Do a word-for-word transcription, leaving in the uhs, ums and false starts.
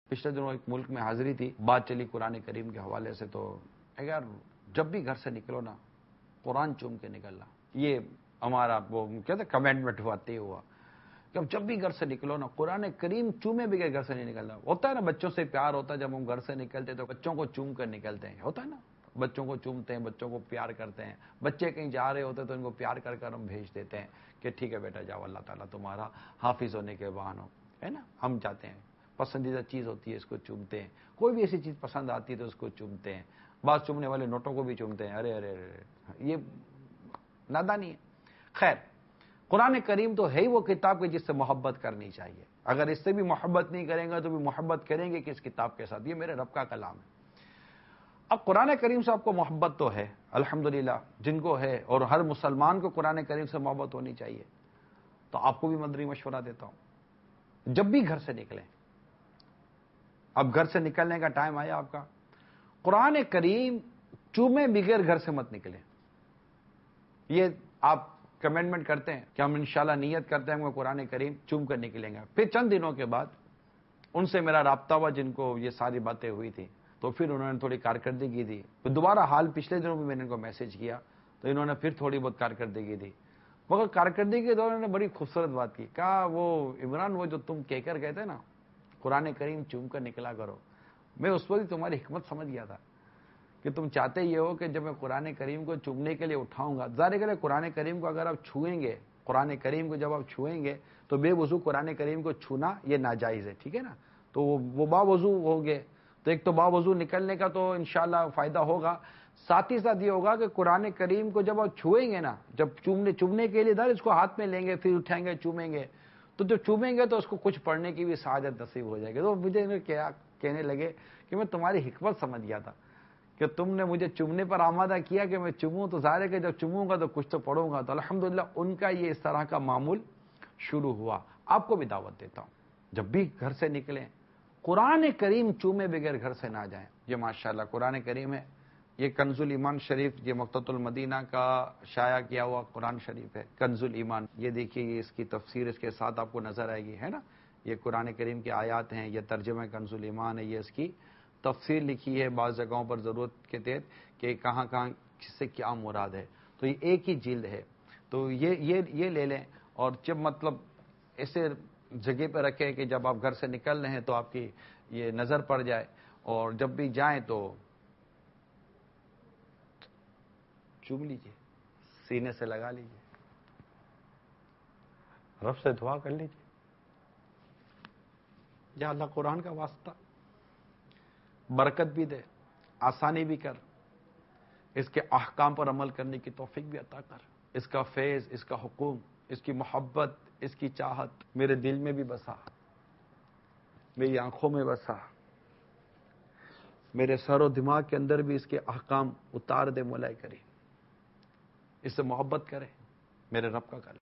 پچھلے دنوں ایک ملک میں حاضری تھی، بات چلی قرآن کریم کے حوالے سے، تو یار جب بھی گھر سے نکلو نا قرآن چوم کے نکلنا، یہ ہمارا وہ کہتے کمنٹمنٹ ہوا طے ہوا کہ جب بھی گھر سے نکلو نا قرآن کریم چومے بغیر گھر سے نہیں نکلنا۔ ہوتا ہے نا بچوں سے پیار ہوتا ہے، جب ہم گھر سے نکلتے تو بچوں کو چوم کر نکلتے ہیں، ہوتا ہے نا، بچوں کو چومتے ہیں، بچوں کو پیار کرتے ہیں، بچے کہیں جا رہے ہوتے تو ان کو پیار کر کر ہم بھیج دیتے ہیں کہ ٹھیک ہے بیٹا جاؤ، اللہ تعالیٰ تمہارا حافظ ہونے کے بہان ہو، ہے نا، ہم جاتے ہیں۔ پسندیدہ چیز ہوتی ہے اس کو چومتے ہیں، کوئی بھی ایسی چیز پسند آتی ہے تو اس کو چومتے ہیں، بعض چومنے والے نوٹوں کو بھی چومتے ہیں، ارے ارے ارے یہ نادانی ہے۔ خیر، قرآن کریم تو ہے ہی وہ کتاب کہ جس سے محبت کرنی چاہیے، اگر اس سے بھی محبت نہیں کریں گے تو بھی محبت کریں گے کس کتاب کے ساتھ؟ یہ میرے رب کا کلام ہے۔ اب قرآن کریم سے آپ کو محبت تو ہے الحمدللہ، جن کو ہے، اور ہر مسلمان کو قرآن کریم سے محبت ہونی چاہیے، تو آپ کو بھی مدنی مشورہ دیتا ہوں، جب بھی گھر سے نکلیں، اب گھر سے نکلنے کا ٹائم آیا آپ کا، قرآن کریم چومے بغیر گھر سے مت نکلیں۔ یہ آپ کمنٹمنٹ کرتے ہیں کہ ہم انشاءاللہ نیت کرتے ہیں کہ قرآن کریم چوم کر نکلیں گے۔ پھر چند دنوں کے بعد ان سے میرا رابطہ ہوا جن کو یہ ساری باتیں ہوئی تھی، تو پھر انہوں نے تھوڑی کارکردگی دی، دوبارہ حال پچھلے دنوں میں میں نے ان کو میسج کیا تو انہوں نے پھر تھوڑی بہت کارکردگی دی، مگر کارکردگی کے دوران نے بڑی خوبصورت بات کی، کہا وہ عمران وہ جو تم کہہ کر گئے تھے نا قرآن کریم چوم کر نکلا کرو، میں اس وقت تمہاری حکمت سمجھ گیا تھا کہ تم چاہتے یہ ہو کہ جب میں قرآن کریم کو چومنے کے لیے اٹھاؤں گا، ظاہر ہے قرآن کریم کو اگر آپ چھوئیں گے، قرآن کریم کو جب آپ چھوئیں گے تو بے وضو قرآن کریم کو چھونا یہ ناجائز ہے، ٹھیک ہے نا، تو وہ با وضو ہو گئے، تو ایک تو با وضو نکلنے کا تو انشاءاللہ فائدہ ہوگا، ساتھ ہی ساتھ یہ ہوگا کہ قرآن کریم کو جب آپ چھوئیں گے نا، جب چومنے چومنے کے لیے در اس کو ہاتھ میں لیں گے، پھر اٹھائیں گے چومیں گے، تو جب چومیں گے تو اس کو کچھ پڑھنے کی بھی سعادت نصیب ہو جائے گی۔ تو مجھے کیا کہنے لگے کہ میں تمہاری حکمت سمجھ گیا تھا کہ تم نے مجھے چومنے پر آمادہ کیا کہ میں چوموں، تو ظاہر ہے کہ جب چوموں گا تو کچھ تو پڑھوں گا، تو الحمدللہ ان کا یہ اس طرح کا معمول شروع ہوا۔ آپ کو بھی دعوت دیتا ہوں جب بھی گھر سے نکلیں قرآن کریم چومے بغیر گھر سے نہ جائیں۔ یہ ماشاءاللہ قرآن کریم ہے، یہ کنز الایمان شریف، یہ مکتبۃ المدینہ کا شائع کیا ہوا قرآن شریف ہے، کنز الایمان۔ یہ دیکھیے، یہ اس کی تفسیر اس کے ساتھ آپ کو نظر آئے گی، ہے نا، یہ قرآن کریم کی آیات ہیں، یہ ترجمہ کنز الایمان ہے، یہ اس کی تفسیر لکھی ہے بعض جگہوں پر ضرورت کے تحت کہ کہاں کہاں کس سے کیا مراد ہے، تو یہ ایک ہی جلد ہے، تو یہ یہ یہ لے لیں، اور جب مطلب ایسے جگہ پہ رکھیں کہ جب آپ گھر سے نکل رہے ہیں تو آپ کی یہ نظر پڑ جائے، اور جب بھی جائیں تو چوم لیجئے، سینے سے لگا لیجئے، رب سے دعا کر لیجئے، یا اللہ قرآن کا واسطہ برکت بھی دے، آسانی بھی کر، اس کے احکام پر عمل کرنے کی توفیق بھی عطا کر، اس کا فیض، اس کا حکم، اس کی محبت، اس کی چاہت میرے دل میں بھی بسا، میری آنکھوں میں بسا، میرے سر و دماغ کے اندر بھی اس کے احکام اتار دے مولا کریم، اس سے محبت کرے، میرے رب کا کلام۔